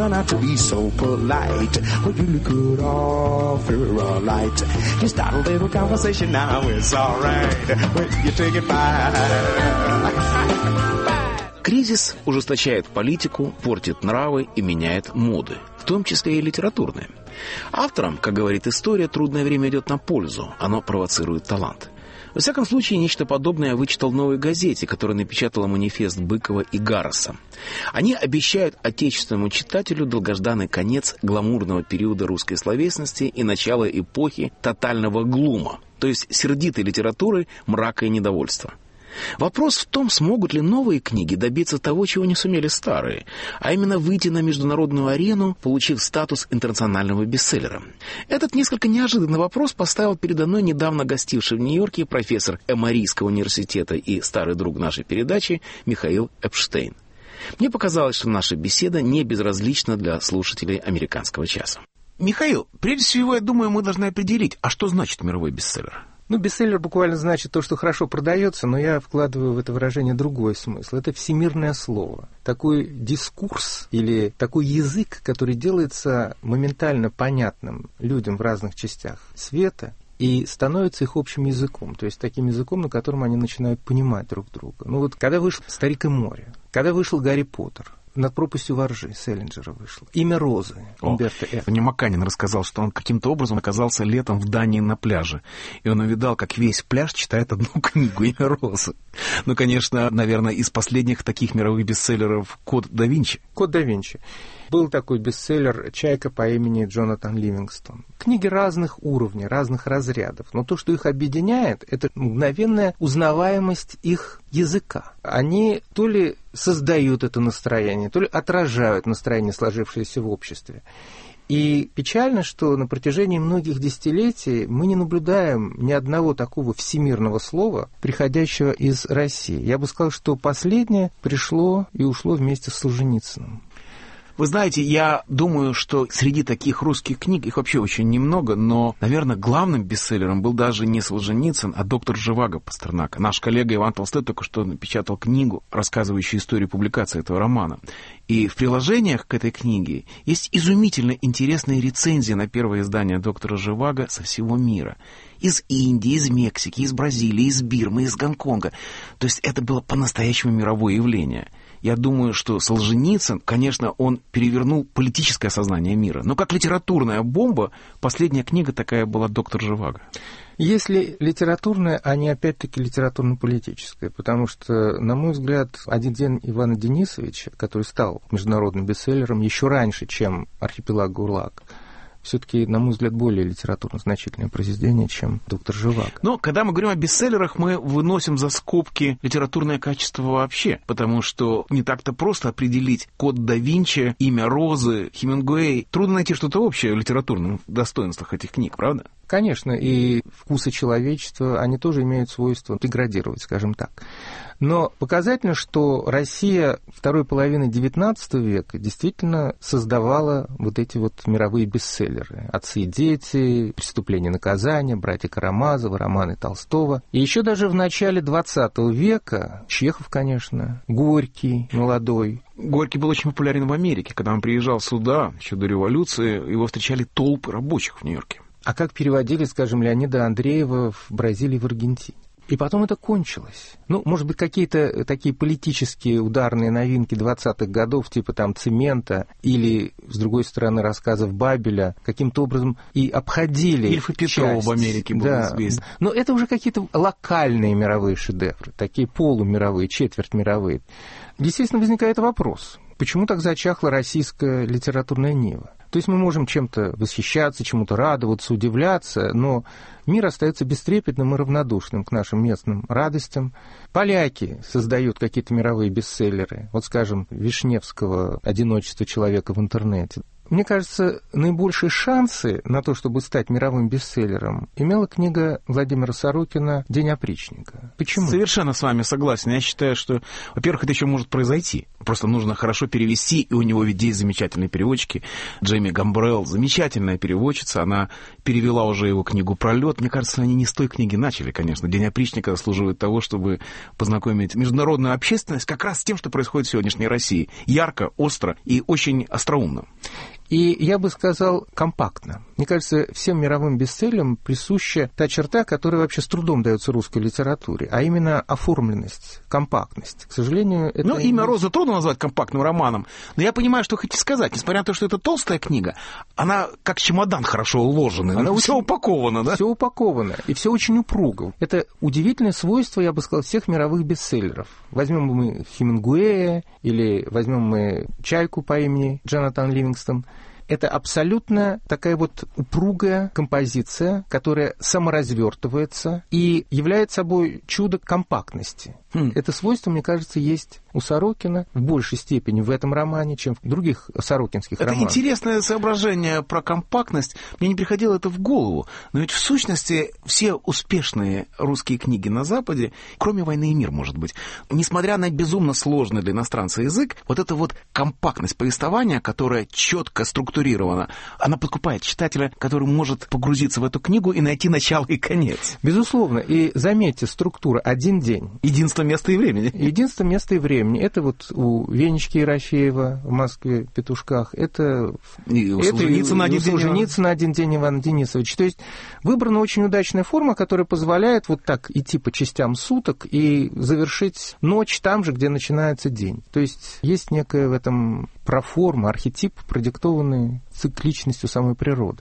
try not to be so polite. Well, you look good off very all right. You start a little conversation now, it's alright. When you take it by. Кризис ужесточает политику, портит нравы и меняет моды, в том числе и литературные. Авторам, как говорит история, трудное время идет на пользу, оно провоцирует талант. Во всяком случае, нечто подобное я вычитал в «Новой газете», которая напечатала манифест Быкова и Гарроса. Они обещают отечественному читателю долгожданный конец гламурного периода русской словесности и начало эпохи тотального глума, то есть сердитой литературы, мрака и недовольства. Вопрос в том, смогут ли новые книги добиться того, чего не сумели старые, а именно выйти на международную арену, получив статус интернационального бестселлера. Этот несколько неожиданный вопрос поставил передо мной недавно гостивший в Нью-Йорке профессор Эморийского университета и старый друг нашей передачи Михаил Эпштейн. Мне показалось, что наша беседа не безразлична для слушателей «Американского часа». Михаил, прежде всего, я думаю, мы должны определить, а что значит мировой бестселлер? Бестселлер буквально значит то, что хорошо продается, но я вкладываю в это выражение другой смысл. Это всемирное слово. Такой дискурс или такой язык, который делается моментально понятным людям в разных частях света и становится их общим языком, то есть таким языком, на котором они начинают понимать друг друга. Когда вышел «Старик и море», когда вышел «Гарри Поттер», «Над пропастью воржи» Селлинджера вышло. «Имя Розы» Умберто Эко. Мне Маканин рассказал, что он каким-то образом оказался летом в Дании на пляже. И он увидал, как весь пляж читает одну книгу «Имя Розы». Конечно, наверное, из последних таких мировых бестселлеров «Код да Винчи». «Код да Винчи». Был такой бестселлер «Чайка» по имени Джонатан Ливингстон. Книги разных уровней, разных разрядов. Но то, что их объединяет, это мгновенная узнаваемость их языка. Они то ли создают это настроение, то ли отражают настроение, сложившееся в обществе. И печально, что на протяжении многих десятилетий мы не наблюдаем ни одного такого всемирного слова, приходящего из России. Я бы сказал, что последнее пришло и ушло вместе с Солженицыным. Вы знаете, я думаю, что среди таких русских книг, их вообще очень немного, но, наверное, главным бестселлером был даже не Солженицын, а доктор Живаго Пастернака. Наш коллега Иван Толстой только что напечатал книгу, рассказывающую историю публикации этого романа. И в приложениях к этой книге есть изумительно интересные рецензии на первое издание доктора Живаго со всего мира. Из Индии, из Мексики, из Бразилии, из Бирмы, из Гонконга. То есть это было по-настоящему мировое явление. Я думаю, что Солженицын, конечно, он перевернул политическое сознание мира. Но как литературная бомба, последняя книга такая была «Доктор Живаго». Если литературная, а не опять-таки литературно-политическая, потому что, на мой взгляд, «Один день» Ивана Денисовича, который стал международным бестселлером еще раньше, чем «Архипелаг ГУЛАГ», все-таки, на мой взгляд, более литературно значительное произведение, чем «Доктор Живаго». Но когда мы говорим о бестселлерах, мы выносим за скобки литературное качество вообще, потому что не так-то просто определить «Код да Винчи», «Имя Розы», Хемингуэй. Трудно найти что-то общее в литературных достоинствах этих книг, правда? Конечно, и вкусы человечества, они тоже имеют свойство деградировать, скажем так. Но показательно, что Россия второй половины XIX века действительно создавала вот эти вот мировые бестселлеры. «Отцы и дети», «Преступление и наказание», «Братья Карамазовы», романы Толстого. И еще даже в начале XX века Чехов, конечно, Горький, молодой. Горький был очень популярен в Америке. Когда он приезжал сюда, еще до революции, его встречали толпы рабочих в Нью-Йорке. А как переводили, скажем, Леонида Андреева в Бразилии и в Аргентине? И потом это кончилось. Может быть, какие-то такие политические ударные новинки 20-х годов, типа там «Цемента» или, с другой стороны, рассказов Бабеля, каким-то образом и обходили Ильф и Петров в Америке был известен. Но это уже какие-то локальные мировые шедевры, такие полумировые, четвертьмировые. Естественно, возникает вопрос, почему так зачахла российская литературная нива? То есть мы можем чем-то восхищаться, чему-то радоваться, удивляться, но мир остается бестрепетным и равнодушным к нашим местным радостям. Поляки создают какие-то мировые бестселлеры. Вот, скажем, Вишневского «Одиночество человека в интернете». Мне кажется, наибольшие шансы на то, чтобы стать мировым бестселлером, имела книга Владимира Сорокина «День опричника». Почему? Совершенно с вами согласен. Я считаю, что, во-первых, это еще может произойти. Просто нужно хорошо перевести, и у него ведь есть замечательные переводчики. Джейми Гамбрелл, замечательная переводчица, она перевела уже его книгу «Пролет». Мне кажется, они не с той книги начали, конечно. «День опричника» заслуживает того, чтобы познакомить международную общественность как раз с тем, что происходит в сегодняшней России. Ярко, остро и очень остроумно. И я бы сказал, компактно. Мне кажется, всем мировым бестселлерам присуща та черта, которая вообще с трудом дается русской литературе, а именно оформленность, компактность. К сожалению, это... Ну, «Имя Розы» трудно назвать компактным романом, но я понимаю, что хотите сказать. Несмотря на то, что это толстая книга, она как чемодан хорошо уложена, она все упаковано, да? Все упаковано, и все очень упруго. Это удивительное свойство, я бы сказал, всех мировых бестселлеров. Возьмем мы Хемингуэя или возьмем мы «Чайку» по имени Джонатан Ливингстон. Это абсолютно такая вот упругая композиция, которая саморазвертывается и является собой чудо компактности. Это свойство, мне кажется, есть у Сорокина в большей степени в этом романе, чем в других сорокинских романах. Это интересное соображение про компактность. Мне не приходило это в голову. Но ведь в сущности все успешные русские книги на Западе, кроме «Войны и мир», может быть, несмотря на безумно сложный для иностранца язык, вот эта вот компактность повествования, которая четко структурирована, она подкупает читателя, который может погрузиться в эту книгу и найти начало и конец. Безусловно. И заметьте, структура «Один день». Единственное место и времени. Единственное место и времени. Это вот у Венечки Ерофеева в Москве, в «Петушках». Это у Солженицына на один день Ивана Денисовича. То есть выбрана очень удачная форма, которая позволяет вот так идти по частям суток и завершить ночь там же, где начинается день. То есть есть некая в этом проформа, архетип, продиктованный цикличностью самой природы.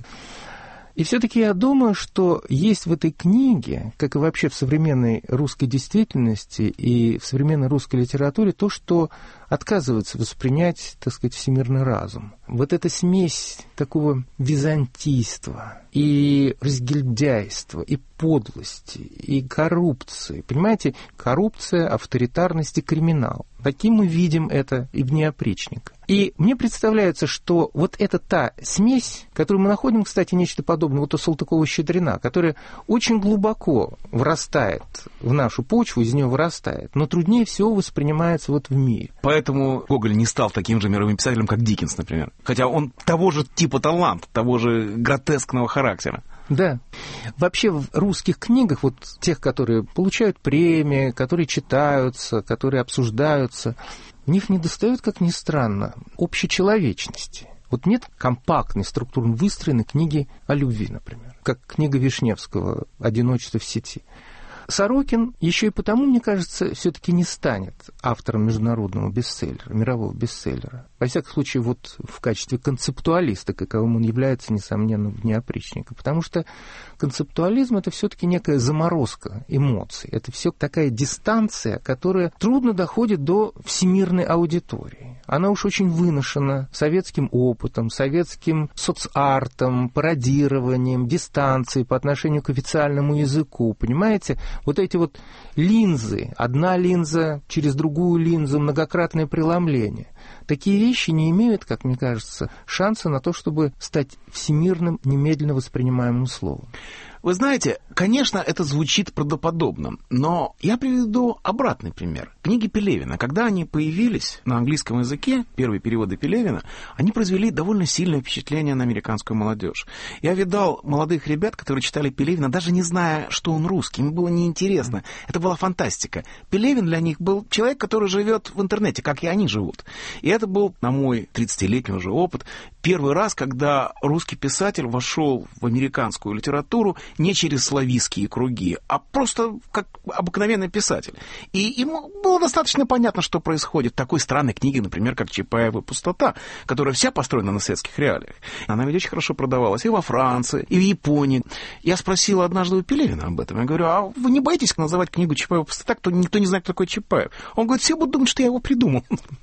И все-таки я думаю, что есть в этой книге, как и вообще в современной русской действительности и в современной русской литературе, то, что отказывается воспринять, так сказать, всемирный разум. Вот эта смесь такого византийства и разгильдяйства, и подлости, и коррупции. Понимаете, коррупция, авторитарность и криминал. Таким мы видим это и в «Дне опричника». И мне представляется, что вот это та смесь, которую мы находим, кстати, нечто подобное вот у Салтыкова-Щедрина, которая очень глубоко врастает в нашу почву, из нее вырастает, но труднее всего воспринимается вот в мире. Поэтому Гоголь не стал таким же мировым писателем, как Диккенс, например. Хотя он того же типа талант, того же гротескного характера. Да. Вообще в русских книгах, вот тех, которые получают премии, которые читаются, которые обсуждаются, в них недостает, как ни странно, общечеловечности. Вот нет компактной, структурно выстроенной книги о любви, например, как книга Вишневского «Одиночество в сети». Сорокин еще и потому, мне кажется, все-таки не станет автором международного бестселлера, мирового бестселлера. Во всяком случае, вот в качестве концептуалиста, каковым он является, несомненно, в «Дне опричника». Потому что концептуализм — это все-таки некая заморозка эмоций. Это все такая дистанция, которая трудно доходит до всемирной аудитории. Она уж очень выношена советским опытом, советским соцартом, пародированием, дистанцией по отношению к официальному языку. Понимаете? Вот эти вот линзы, одна линза через другую линзу, многократное преломление. Такие вещи не имеют, как мне кажется, шанса на то, чтобы стать всемирным, немедленно воспринимаемым словом. Вы знаете, конечно, это звучит правдоподобно, но я приведу обратный пример. Книги Пелевина, когда они появились на английском языке, первые переводы Пелевина, они произвели довольно сильное впечатление на американскую молодежь. Я видал молодых ребят, которые читали Пелевина, даже не зная, что он русский, им было неинтересно. Это была фантастика. Пелевин для них был человек, который живет в интернете, как и они живут. И это был, на мой 30-летний уже опыт, первый раз, когда русский писатель вошел в американскую литературу не через славистские круги, а просто как обыкновенный писатель. И ему было достаточно понятно, что происходит в такой странной книге, например, как «Чапаева пустота», которая вся построена на советских реалиях. Она ведь очень хорошо продавалась и во Франции, и в Японии. Я спросил однажды у Пелевина об этом. Я говорю, а вы не боитесь называть книгу «Чапаева пустота», кто никто не знает, кто такой Чапаев? Он говорит, все будут думать, что я его придумал.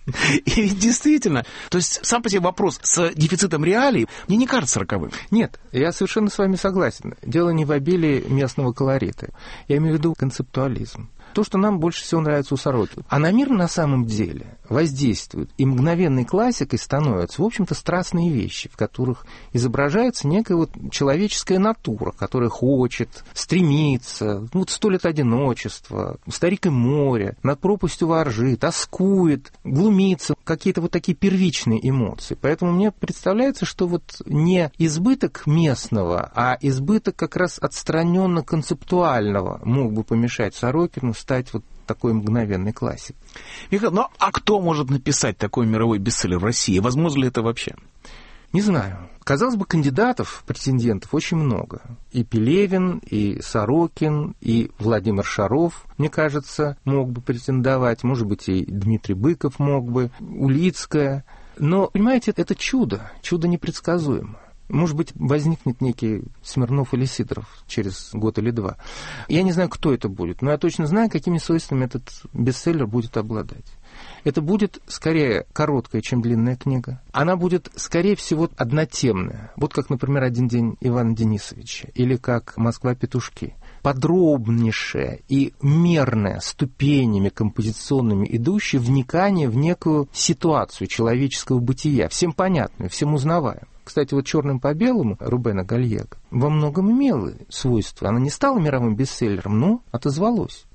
И ведь действительно, то есть сам по себе вопрос с дефицитом реалий мне не кажется роковым. Нет, я совершенно с вами согласен. Дело не в обилии местного колорита. Я имею в виду концептуализм. То, что нам больше всего нравится у Сорокина. А на мир на самом деле воздействуют. И мгновенной классикой становятся, в общем-то, страстные вещи, в которых изображается некая вот человеческая натура, которая хочет, стремится, вот 100 лет одиночества, старик и море, над пропастью воржи, тоскует, глумится, какие-то вот такие первичные эмоции. Поэтому мне представляется, что вот не избыток местного, а избыток как раз отстраненно-концептуального мог бы помешать Сорокину стать вот такой мгновенной классикой. Михаил, ну а кто может написать такой мировой бестселлер в России? Возможно ли это вообще? Не знаю. Казалось бы, кандидатов, претендентов очень много. И Пелевин, и Сорокин, и Владимир Шаров, мне кажется, мог бы претендовать. Может быть, и Дмитрий Быков мог бы, Улицкая. Но, понимаете, это чудо непредсказуемо. Может быть, возникнет некий Смирнов или Сидоров через год или два. Я не знаю, кто это будет, но я точно знаю, какими свойствами этот бестселлер будет обладать. Это будет скорее короткая, чем длинная книга. Она будет, скорее всего, однотемная. Вот как, например, «Один день Ивана Денисовича» или как «Москва-петушки». Подробнейшее и мерное, ступенями композиционными идущее вникание в некую ситуацию человеческого бытия, всем понятную, всем узнаваемую. Кстати, вот «Черным по белому» Рубена Гальего во многом имела свойства. Она не стала мировым бестселлером, но отозвалась.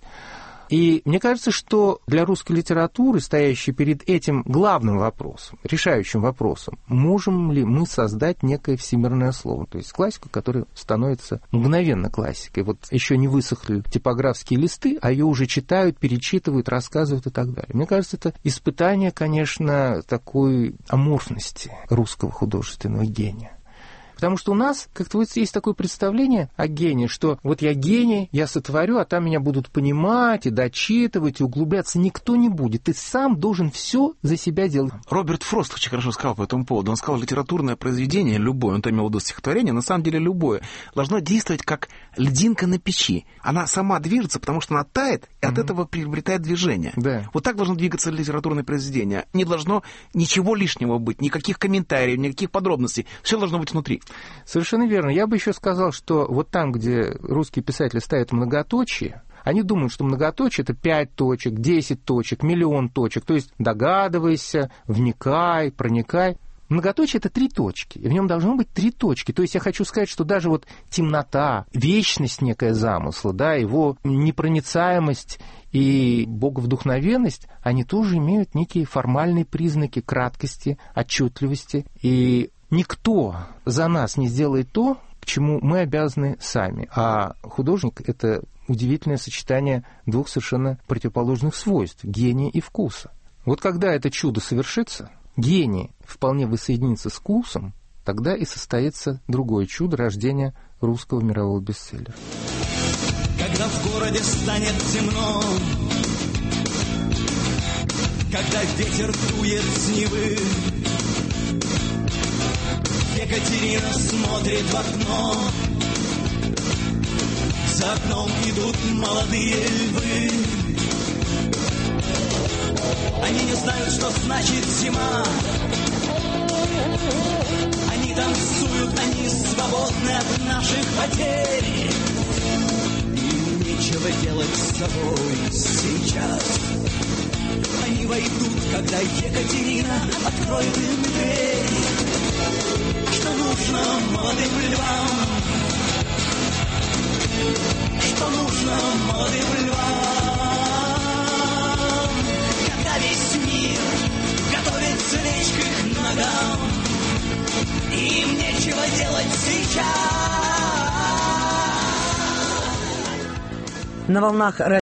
И мне кажется, что для русской литературы, стоящей перед этим главным вопросом, решающим вопросом, можем ли мы создать некое всемирное слово, то есть классику, которая становится мгновенно классикой. Вот еще не высохли типографские листы, а ее уже читают, перечитывают, рассказывают и так далее. Мне кажется, это испытание, конечно, такой аморфности русского художественного гения. Потому что у нас как-то вот есть такое представление о гении, что вот я гений, я сотворю, а там меня будут понимать и дочитывать, и углубляться никто не будет. Ты сам должен все за себя делать. Роберт Фрост очень хорошо сказал по этому поводу. Он сказал, литературное произведение, любое, он имел в виду стихотворение, на самом деле любое, должно действовать как льдинка на печи. Она сама движется, потому что она тает, и от этого приобретает движение. Да. Вот так должно двигаться литературное произведение. Не должно ничего лишнего быть, никаких комментариев, никаких подробностей. Все должно быть внутри. Совершенно верно. Я бы еще сказал, что вот там, где русские писатели ставят многоточие, они думают, что многоточие — это 5 точек, 10 точек, миллион точек. То есть догадывайся, вникай, проникай. Многоточие — это 3 точки, и в нем должно быть 3 точки. То есть я хочу сказать, что даже вот темнота, вечность некая замысла, да, его непроницаемость и боговдухновенность, они тоже имеют некие формальные признаки краткости, отчетливости. И никто за нас не сделает то, к чему мы обязаны сами. А художник — это удивительное сочетание 2 совершенно противоположных свойств — гения и вкуса. Вот когда это чудо совершится, гений вполне воссоединится с вкусом, тогда и состоится другое чудо рождения русского мирового бестселлера. Когда в городе станет темно, когда ветер дует с Невы, Екатерина смотрит в окно. За окном идут молодые львы. Они не знают, что значит зима. Они танцуют, они свободны от наших потерь. Им нечего делать с собой сейчас. Они войдут, когда Екатерина откроет им дверь. Что нужно молодым львам? Что нужно молодым львам? Когда весь мир готовится лечь к их ногам, им нечего делать сейчас. На волнах